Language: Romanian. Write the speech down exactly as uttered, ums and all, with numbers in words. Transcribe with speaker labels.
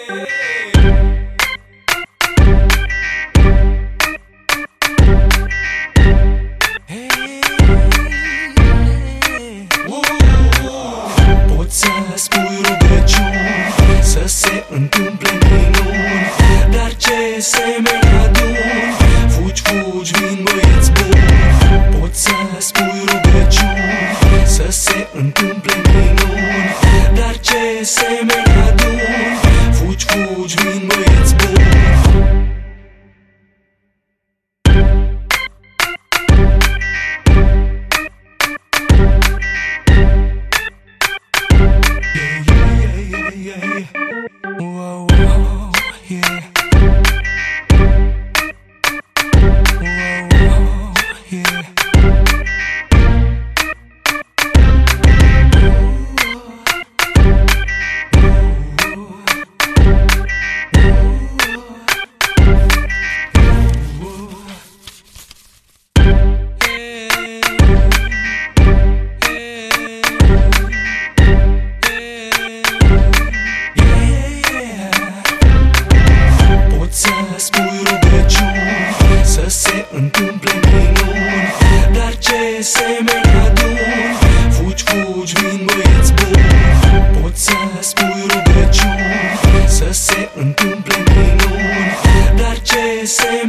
Speaker 1: Poți să spui rugăciuni, să se întâmple minuni, dar ce semeni aduni, fugi, fugi, vin băieți buni. Poți să spui rugăciuni, să se întâmple minuni, dar ce semeni aduni, fugi, fugi, vin băieți buni. Whoa, whoa, yeah. Whoa, whoa, yeah. Să spui rugăciuni, să se întâmple minuni, dar ce semeni aduni, fugi, fugi, vin băieți buni. Poți să spui rugăciuni, să se întâmple minuni, dar ce semeni